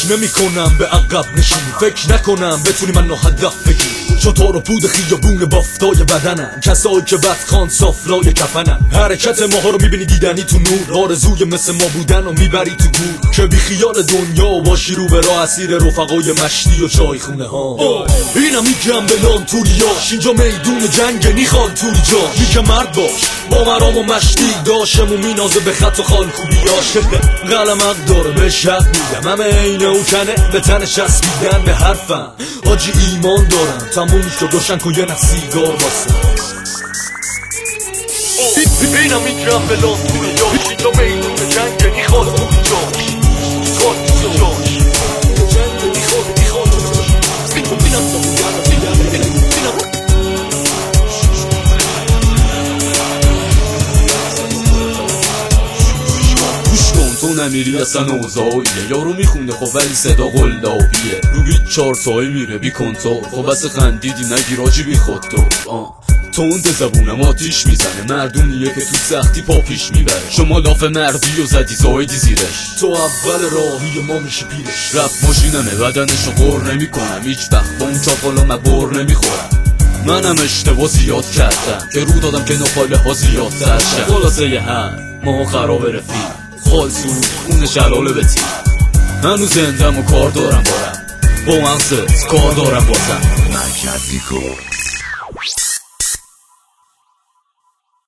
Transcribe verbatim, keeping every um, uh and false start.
فکر نمی کنم به عقب نشینی، فکر نکنم بتونی منو هدف بگیری، چون تو رو بود خیابون بافتای بدنم، کسایی که بدخوان صافلای کفنم. حرکت ماها رو میبینی دیدنی تو نور، آرزوی مثل ما بودن و میبری تو گور، که بی خیال دنیا و باشی رو به راه اسیر رفقای مشتی و چای خونه ها. اینم میگم به نام توریاش، اینجا میدون جنگ نیخواد توری جا، میگه مرد باش با مرام و مشتی، داشم و مینازه به خط و خال خوبیاش. قلم حق داره به شق میگم، همه اینه او کنه به تن چسبیدن به حرفم. آجی ایمان دارم تموم شد روشن کن یه نخ سیگار واسه. اینم میگم به نام توریاش، اینجا میدون جنگ نیخواد توری جاش، نیخواد توری جاش، جنگ نیخواد نیخواد تو نمیری اصلا اوضاعیه، یارو میخونه خب ولی صدا قلابیه، رو بیت چار تایی میره بی کنترل، خب بس خندیدی نگیر آجی بی خود تو. آه تو اون زبونم آتیش میزنه، مردونیه که تو سختی پا پیش میبره، شما لاف مردی و زدی زایدی زیرش، تو اول راهی ما میشی پیرش. رفت ماشینمه بدنشو غر نمی کنم، هیچ وقت با اون چاقالا مبر نمیخورم، منم اشتباه زیاد کردم که رو دادم که نخاله ها زیاد ترشم. خلاصه یه هم ما خراب رفیق خال سود اون شلاله به تیر، هنوز زندم و کار دارم بارم با مغزت کار دارم بازم. مرکزی کن